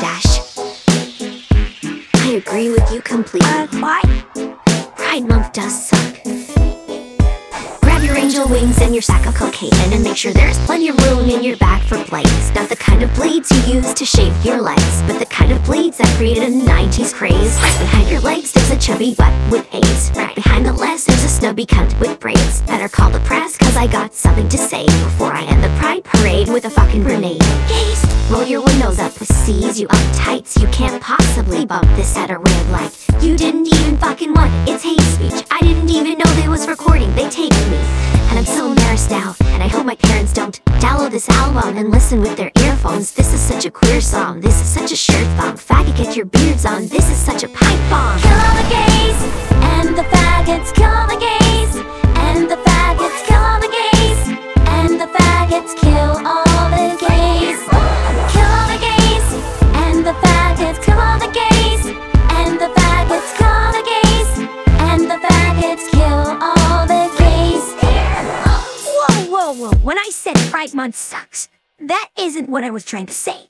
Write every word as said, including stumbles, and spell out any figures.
Dash. I agree with you completely. Uh, why? Pride Month does suck. Grab your angel wings and your sack of cocaine, and make sure there's plenty of room in your bag for blades. Not the kind of blades you use to shave your legs, but the kind of blades that created a nineties craze. Right behind your legs there's a chubby butt with A's. Right behind the legs there's a snubby cunt with braids. Better call the press cause I got something to say before I end the pride parade with a fucking grenade. Gays, roll your windows up with C's, you uptights. You can't possibly bump this at a red light. You didn't even fucking want it, it's hate speech. I didn't even know they was recording, they taped me. And I'm so embarrassed now, and I hope my parents don't download this album and listen with their earphones. This is such a queer song, this is such a shirt thong. Faggot, get your beards on, this is such a pipe bomb. Kill all the gays and the faggots. Kill all the gays and the faggots. Kill all the gays and the faggots. Kill all the gays. Kill all the gays and the faggots. Kill all the gays and the faggots. Kill all the gays and the faggots. Kill all the gays. Whoa, whoa, whoa! When I said Pride Month sucks, that isn't what I was trying to say.